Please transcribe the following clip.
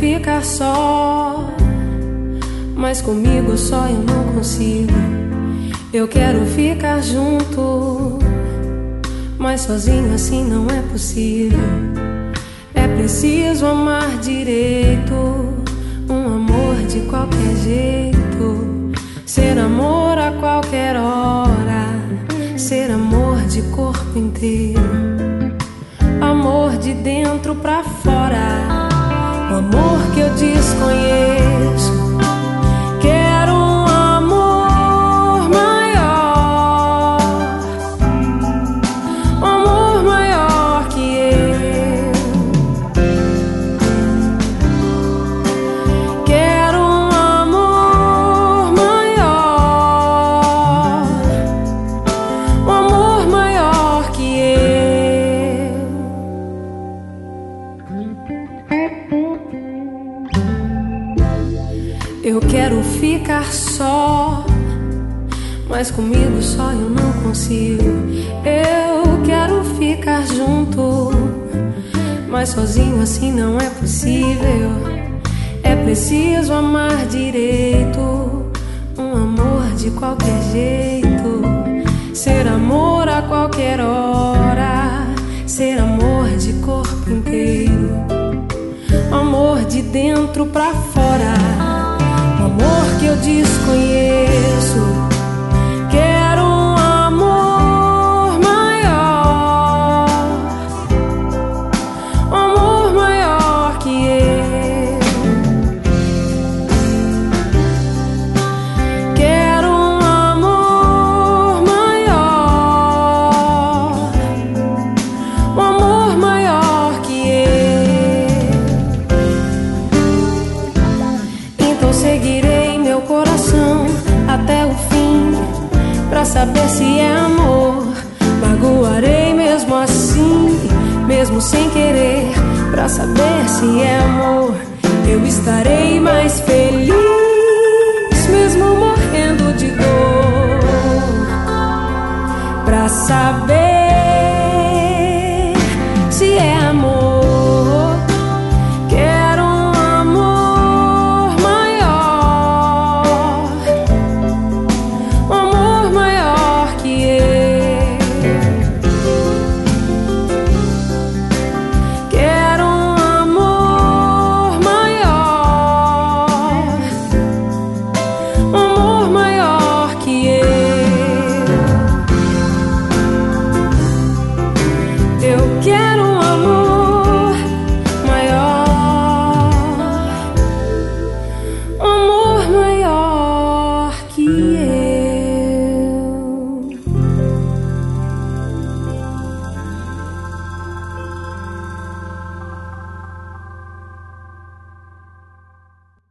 ficar só, mas comigo só eu não consigo. Eu quero ficar junto, mas sozinho assim não é possível. É preciso amar direito, um amor de qualquer jeito. Ser amor a qualquer hora, ser amor de corpo inteiro. Amor de dentro pra fora, o amor que eu desconheço. Quero um amor maior, um amor maior que eu. Quero um amor maior, um amor maior que eu. Eu quero ficar só, mas comigo só eu não consigo. Eu quero ficar junto, mas sozinho assim não é possível. É preciso amar direito, um amor de qualquer jeito. Ser amor a qualquer hora, ser amor de corpo inteiro. Amor de dentro pra fora, amor que eu desconheço. Quero um amor maior, um amor maior que eu. Quero um amor maior, um amor maior que eu. Então seguirei meu coração até o fim, pra saber se é amor. Magoarei mesmo assim, mesmo sem querer, pra saber se é amor. Eu estarei mais feliz, mesmo morrendo de dor, pra saber se é amor. Eu quero